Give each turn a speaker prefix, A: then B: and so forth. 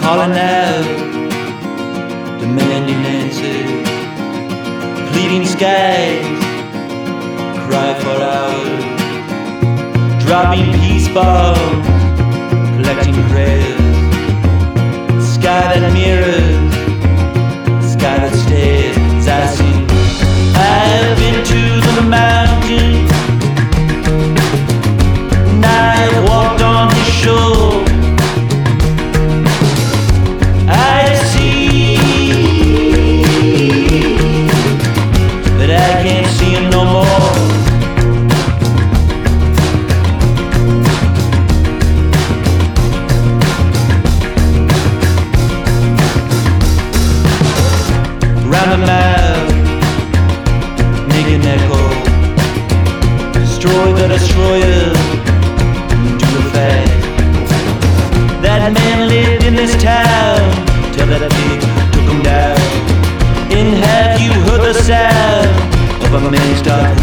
A: calling out, demanding answers, pleading skies, cry for hours, dropping peace bombs, collecting prayers, sky that mirrors, sky that stares as I sing. I've been to the mountain, and I've walked on the shore. I see, but I can't see him no more. Round the mile, make an echo, destroy the destroyers, do the fast. That man lived in this town till that pig took him down. And have you heard the sound of a man's dark